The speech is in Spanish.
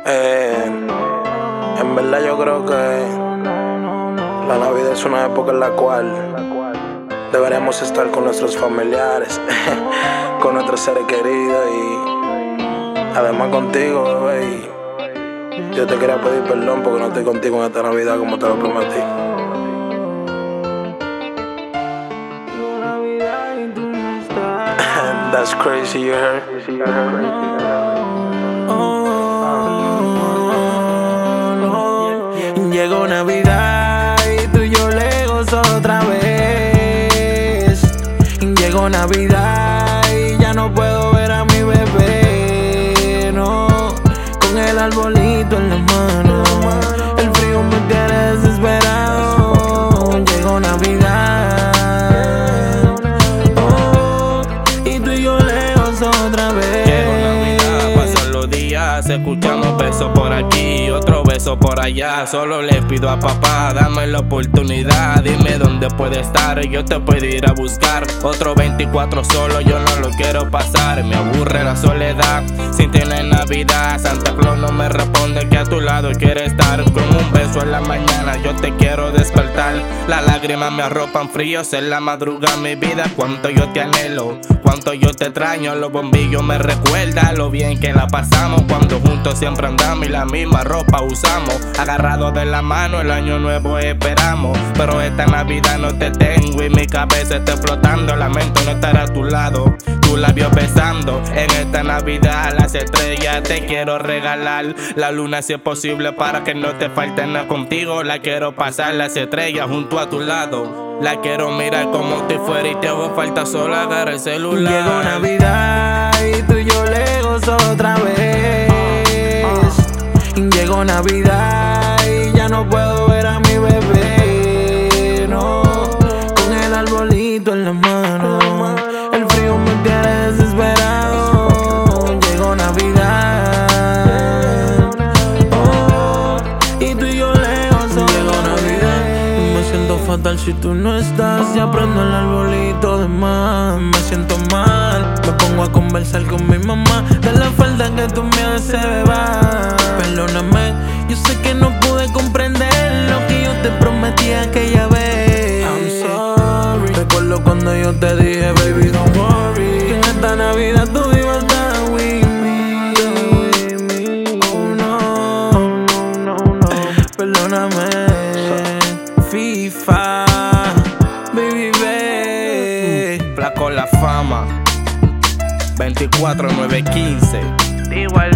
En verdad yo creo que la Navidad es una época en la cual deberíamos estar con nuestros familiares, con nuestros seres queridos y además contigo, bebé. Y yo te quería pedir perdón porque no estoy contigo en esta Navidad como te lo prometí. That's crazy, you heard? Llegó Navidad y tú y yo lejos otra vez. Llegó Navidad y ya no puedo ver a mi bebé, no, con el arbolito en la mano. El frío me tiene desesperado. Llegó Navidad, oh, y tú y yo lejos otra vez. Llegó Navidad, pasan los días, escuchamos besos por aquí, otro beso por allá. Solo le pido a papá, dame la oportunidad, dime dónde puede estar, yo te puedo ir a buscar. Otro 24 solo, yo no lo quiero pasar, me aburre la soledad. Sin tener Navidad, Santa Claus no me responde que a tu lado quiere estar. Con un beso en la mañana yo te quiero despertar. Las lágrimas me arropan fríos en la madrugada, mi vida. Cuánto yo te anhelo, cuánto yo te extraño. Los bombillos me recuerdan lo bien que la pasamos cuando juntos siempre andamos y la misma ropa usamos. Agarrados de la mano el año nuevo esperamos, pero esta Navidad no te tengo y mi cabeza está explotando. Lamento no estar a tu lado, tus labios besando. En esta Navidad las estrellas te quiero regalar, la luna si es posible para que no te falte nada. Contigo la quiero pasar las estrellas junto a tu lado. La quiero mirar como si fuera y te hago falta solo agarrar el celular. Llegó Navidad y tú y yo lejos otra vez. Llegó Navidad y ya no puedo ver a mi bebé, no, con el arbolito en la mano. El frío me tiene desesperado. Llegó Navidad, oh, y tú y yo lejos. Llegó Navidad y me siento fatal si tú no estás. Ya prendo el arbolito de más, me siento mal. Me pongo a conversar con mi mamá de la falta que tú me haces, beba. Perdóname, yo sé que no pude comprender lo que yo te prometí aquella vez. I'm sorry. Recuerdo cuando yo te dije, baby, don't worry, que en esta Navidad tú ibas a estar with me. Oh no, perdóname. FIFA, baby, Flaco La Fama 24-9-15. igual.